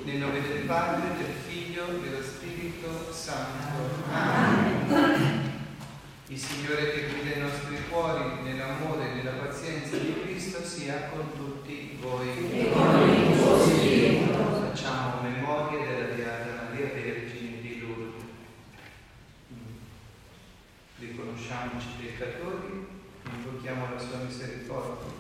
Nel nome del Padre, del Figlio e dello Spirito Santo. Amen. Il Signore che guida i nostri cuori nell'amore e nella pazienza di Cristo sia con tutti voi. E con il tuo spirito. Facciamo memoria della Beata Maria Vergine di Lourdes. Riconosciamoci peccatori, invochiamo la sua misericordia.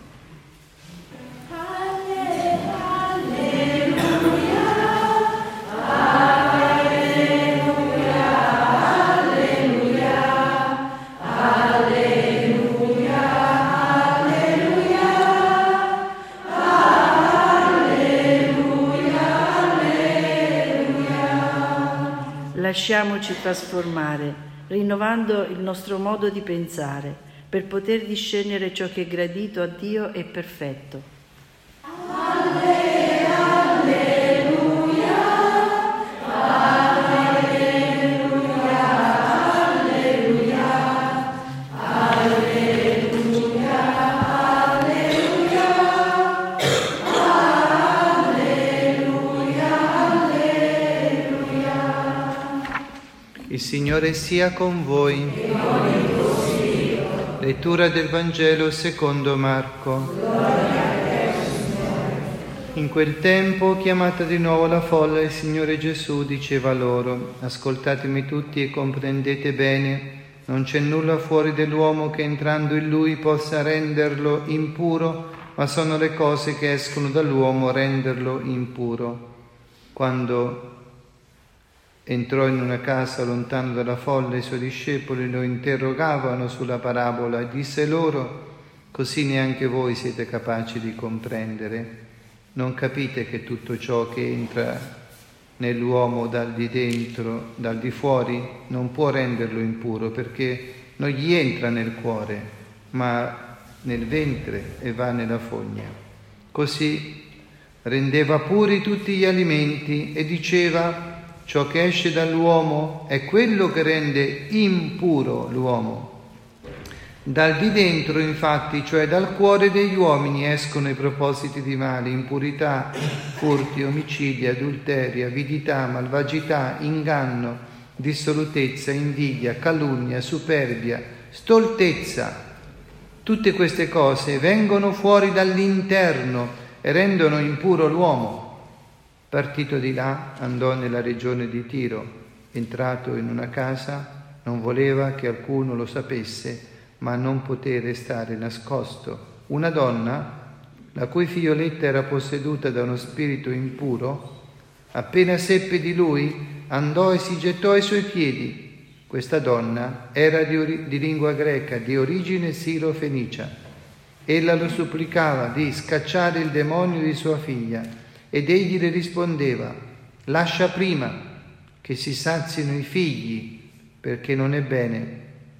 Lasciamoci trasformare, rinnovando il nostro modo di pensare, per poter discernere ciò che è gradito a Dio e perfetto. Il Signore sia con voi. E con il tuo spirito. Lettura del Vangelo secondo Marco. Gloria a te, Signore. In quel tempo, chiamata di nuovo la folla, il Signore Gesù diceva loro: ascoltatemi tutti e comprendete bene, non c'è nulla fuori dell'uomo che entrando in lui possa renderlo impuro, ma sono le cose che escono dall'uomo a renderlo impuro. Quando entrò in una casa lontano dalla folla, i suoi discepoli lo interrogavano sulla parabola e disse loro: così neanche voi siete capaci di comprendere? Non capite che tutto ciò che entra nell'uomo dal di dentro, dal di fuori, non può renderlo impuro, perché non gli entra nel cuore, ma nel ventre e va nella fogna. Così rendeva puri tutti gli alimenti e diceva: ciò che esce dall'uomo è quello che rende impuro l'uomo. Dal di dentro, infatti, cioè dal cuore degli uomini, escono i propositi di male, impurità, furti, omicidi, adulteri, avidità, malvagità, inganno, dissolutezza, invidia, calunnia, superbia, stoltezza. Tutte queste cose vengono fuori dall'interno e rendono impuro l'uomo. Partito di là, andò nella regione di Tiro. Entrato in una casa, non voleva che alcuno lo sapesse, ma non poté restare nascosto. Una donna, la cui figlioletta era posseduta da uno spirito impuro, appena seppe di lui, andò e si gettò ai suoi piedi. Questa donna era di lingua greca, di origine siro-fenicia. Ella lo supplicava di scacciare il demonio di sua figlia. Ed egli le rispondeva: lascia prima che si sazino i figli, perché non è bene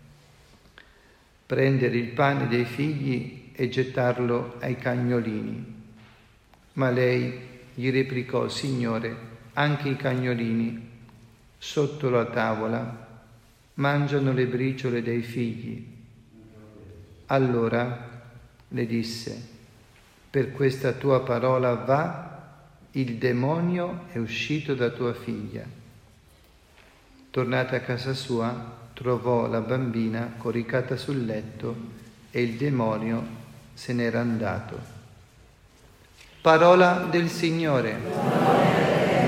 prendere il pane dei figli e gettarlo ai cagnolini. Ma lei gli replicò: Signore, anche i cagnolini sotto la tavola mangiano le briciole dei figli. Allora le disse: per questa tua parola va, il demonio è uscito da tua figlia. Tornata a casa sua, trovò la bambina coricata sul letto e il demonio se n'era andato. Parola del Signore.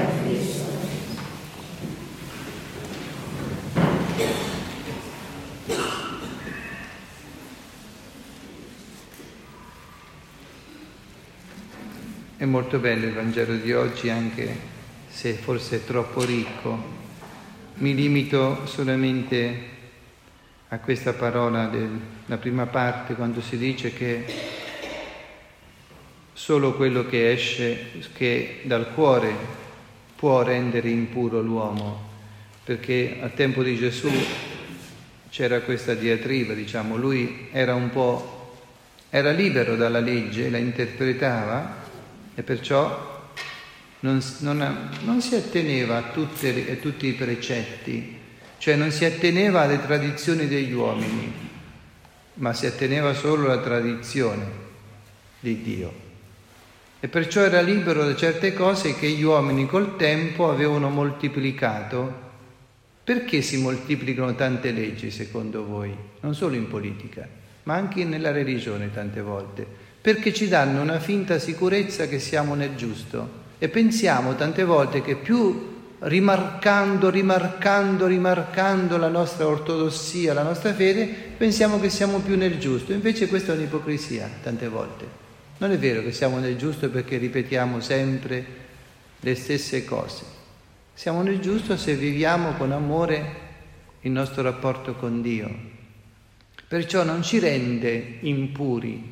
È molto bello il Vangelo di oggi, anche se forse è troppo ricco. Mi limito solamente a questa parola della prima parte, quando si dice che solo quello che esce che dal cuore può rendere impuro l'uomo, perché al tempo di Gesù c'era questa diatriba, diciamo, lui era libero dalla legge, la interpretava, e perciò non si atteneva a tutti i precetti, cioè non si atteneva alle tradizioni degli uomini, ma si atteneva solo alla tradizione di Dio. e perciò era libero da certe cose che gli uomini col tempo avevano moltiplicato. Perché si moltiplicano tante leggi secondo voi? Non solo in politica, ma anche nella religione tante volte. Perché ci danno una finta sicurezza che siamo nel giusto e pensiamo tante volte che più rimarcando la nostra ortodossia, la nostra fede, pensiamo che siamo più nel giusto. Invece questa è un'ipocrisia tante volte. Non è vero che siamo nel giusto perché ripetiamo sempre le stesse cose. Siamo nel giusto se viviamo con amore il nostro rapporto con Dio. Perciò non ci rende impuri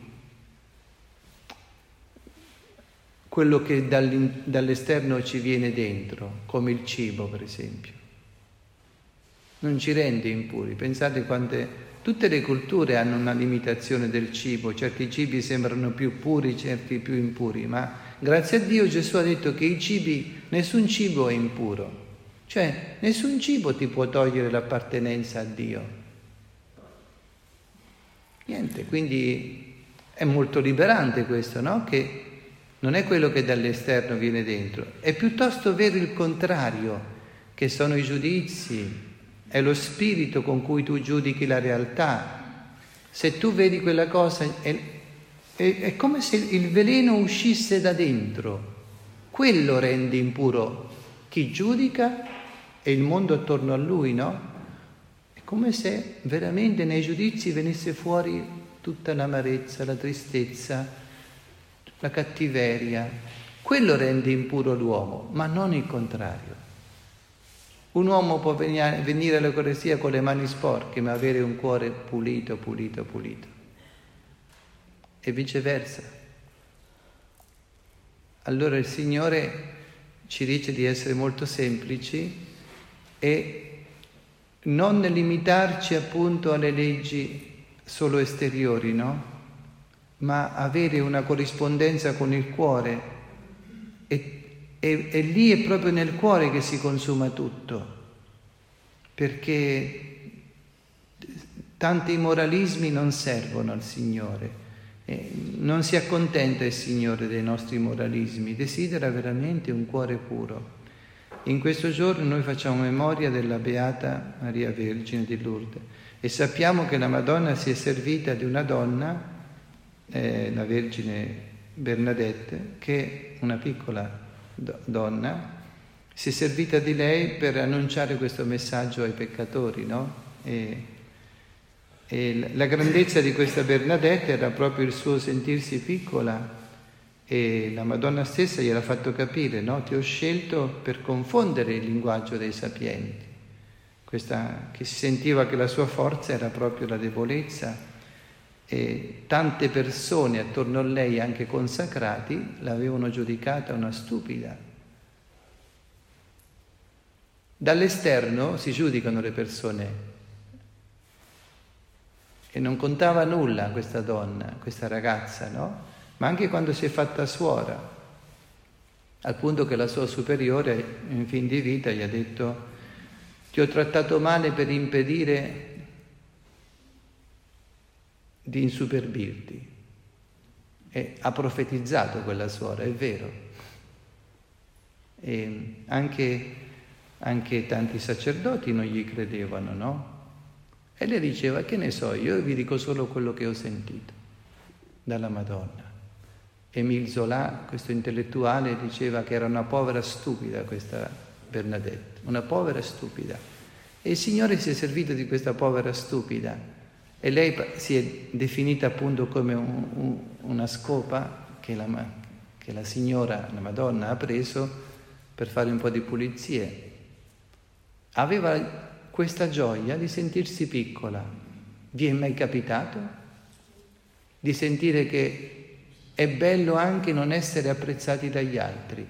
quello che dall'esterno ci viene dentro, come il cibo per esempio. Non ci rende impuri. Pensate tutte le culture hanno una limitazione del cibo, certi cibi sembrano più puri, certi più impuri, ma grazie a Dio Gesù ha detto che nessun cibo è impuro, cioè nessun cibo ti può togliere l'appartenenza a Dio. Niente, quindi è molto liberante questo, no? Che non è quello che dall'esterno viene dentro, è piuttosto vero il contrario, che sono i giudizi, è lo spirito con cui tu giudichi la realtà. Se tu vedi quella cosa, è come se il veleno uscisse da dentro, quello rende impuro chi giudica e il mondo attorno a lui, no? È come se veramente nei giudizi venisse fuori tutta l'amarezza, la tristezza, la cattiveria. Quello rende impuro l'uomo, ma non il contrario. Un uomo può venire all'Eucaristia con le mani sporche, ma avere un cuore pulito. E viceversa. Allora il Signore ci dice di essere molto semplici e non limitarci appunto alle leggi solo esteriori, no? Ma avere una corrispondenza con il cuore e lì è proprio nel cuore che si consuma tutto, perché tanti moralismi non servono al Signore. Non si accontenta il Signore dei nostri moralismi, desidera veramente un cuore puro. In questo giorno noi facciamo memoria della Beata Maria Vergine di Lourdes e sappiamo che la Madonna si è servita di una donna, la Vergine Bernadette, che una piccola donna, si è servita di lei per annunciare questo messaggio ai peccatori, no? E la grandezza di questa Bernadette era proprio il suo sentirsi piccola e la Madonna stessa gliel'ha fatto capire, no? Ti ho scelto per confondere il linguaggio dei sapienti. Questa che si sentiva che la sua forza era proprio la debolezza e tante persone attorno a lei, anche consacrati, l'avevano giudicata una stupida. Dall'esterno si giudicano le persone e non contava nulla questa donna, questa ragazza, no? Ma anche quando si è fatta suora, al punto che la sua superiore in fin di vita gli ha detto: ti ho trattato male per impedire di insuperbirti. E ha profetizzato quella suora, è vero. E anche tanti sacerdoti non gli credevano, no? E lei diceva: che ne so, io vi dico solo quello che ho sentito dalla Madonna. Émile Zola, questo intellettuale, diceva che era una povera stupida questa Bernadette, una povera stupida. E il Signore si è servito di questa povera stupida e lei si è definita appunto come una scopa che la signora, la Madonna, ha preso per fare un po' di pulizie. Aveva questa gioia di sentirsi piccola. Vi è mai capitato di sentire che è bello anche non essere apprezzati dagli altri?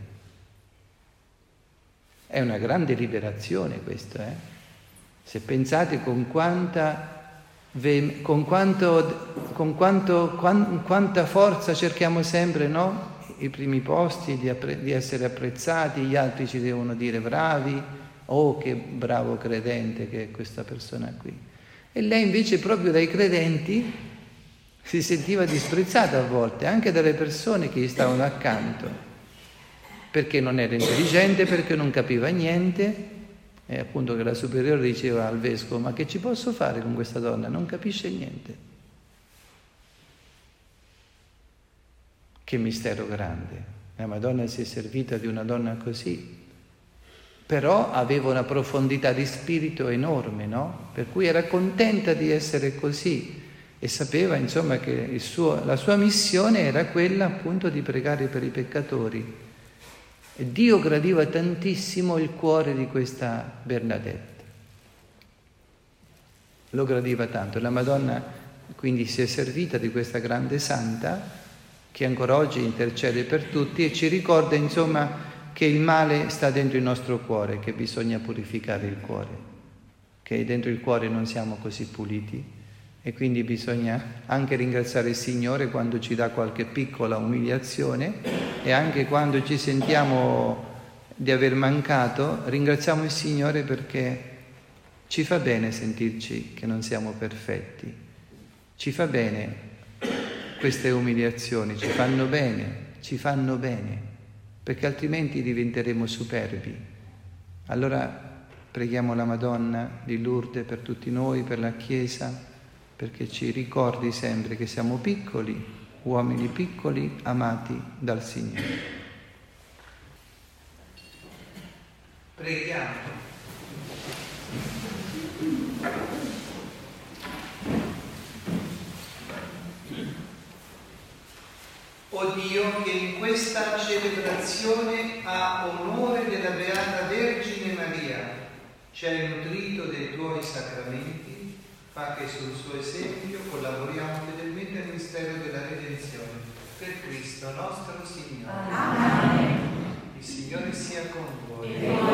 È una grande liberazione questo, Se pensate con quanta forza cerchiamo sempre, no? I primi posti, di essere apprezzati, gli altri ci devono dire bravi, oh che bravo credente che è questa persona qui. E lei invece proprio dai credenti Si sentiva disprezzato a volte, anche dalle persone che gli stavano accanto, perché non era intelligente, perché non capiva niente. E appunto che la superiore diceva al vescovo: ma che ci posso fare con questa donna? Non capisce niente. Che mistero grande. La Madonna si è servita di una donna così, però aveva una profondità di spirito enorme, no? Per cui era contenta di essere così e sapeva, insomma, che la sua missione era quella appunto di pregare per i peccatori. E Dio gradiva tantissimo il cuore di questa Bernadette. Lo gradiva tanto. La Madonna quindi si è servita di questa grande santa che ancora oggi intercede per tutti e ci ricorda, insomma, che il male sta dentro il nostro cuore, che bisogna purificare il cuore, che dentro il cuore non siamo così puliti e quindi bisogna anche ringraziare il Signore quando ci dà qualche piccola umiliazione e anche quando ci sentiamo di aver mancato, ringraziamo il Signore perché ci fa bene sentirci che non siamo perfetti, ci fa bene queste umiliazioni, ci fanno bene, perché altrimenti diventeremo superbi. Allora preghiamo la Madonna di Lourdes per tutti noi, per la Chiesa, perché ci ricordi sempre che siamo piccoli, uomini piccoli, amati dal Signore. Preghiamo. O Dio, che in questa celebrazione a onore della Beata Vergine Maria ci hai nutrito dei tuoi sacramenti, fa che sul suo esempio collaboriamo fedelmente al mistero della redenzione. Per Cristo nostro Signore. Amen. Il Signore sia con voi.